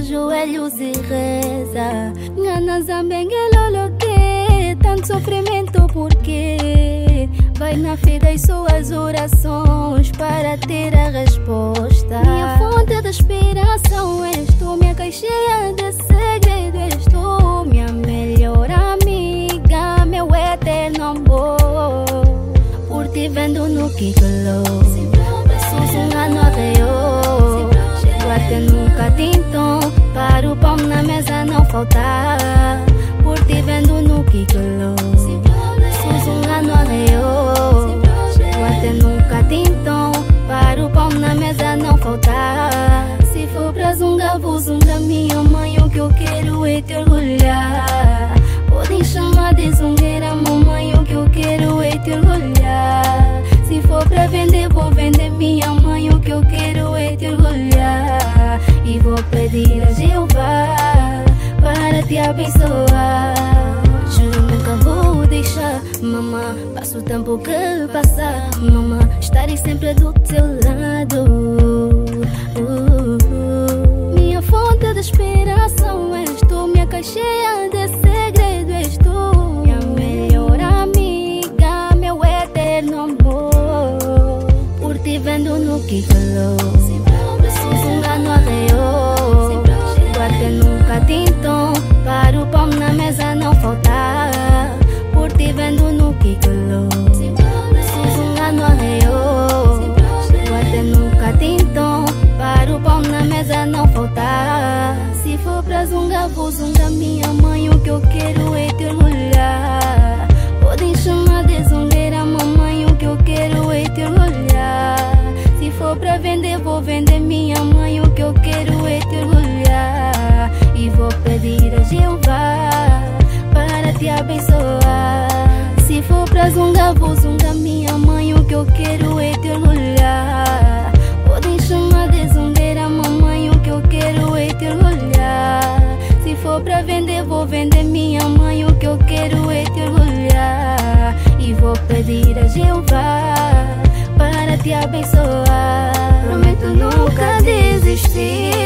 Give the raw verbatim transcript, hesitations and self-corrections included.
joelhos e reza. Ngana zambengelo que tanto sofrimento porque vai na fé das suas orações para ter a resposta. Minha fonte de inspiração és tu, minha caixinha de segredo és tu, minha melhor amiga, meu eterno amor. Por ti vendo no Kikolo, passos um ano arreou. Chego até nunca tinto, para o pão na mesa não faltar. Por ti vendo no Kikolo, passos um ano arreou. Chego até nunca tinto, para o pão na mesa não faltar. Se for pra zunga, vou zunga minha mãe, o que eu quero é te orgulhar. Podem chamar de zungueira, mamãe, o que eu quero é te orgulhar. Se for pra vender, vou vender minha mãe, o que eu quero é te orgulhar. E vou pedir a Jeová para te abençoar. Juro nunca vou deixar, mamã, passo o tempo que passar, mamã, estarei sempre do teu lado. uh, uh. Minha fonte de inspiração és tu, minha caixinha de segredo és tu, minha melhor amiga, meu eterno amor. Por ti vendo no Kikolo, preciso um ano arreou. Chego até nunca tinto, para o pão na mesa não faltar. Por ti vendo no Kikolo, preciso um ano arreou. Chego até nunca tinto, para o pão na mesa não faltar. Se for pra zunga, vou zunga minha mãe, o que eu quero é te orgulhar. Podem chamar de zungueira, mamãe, o que eu quero é te orgulhar. Se for pra vender, vou vender minha mãe, o que eu quero é te orgulhar. E vou pedir a Jeová para te abençoar. Se for pra zunga, vou zunga minha mãe, o que eu quero é te orgulhar. Podem chamar de zungueira, mamãe, o que eu quero é te orgulhar. Se for pra vender, vou vender minha mãe, o que eu quero é te orgulhar. E vou pedir a Jeová para te abençoar. Prometo nunca desistir,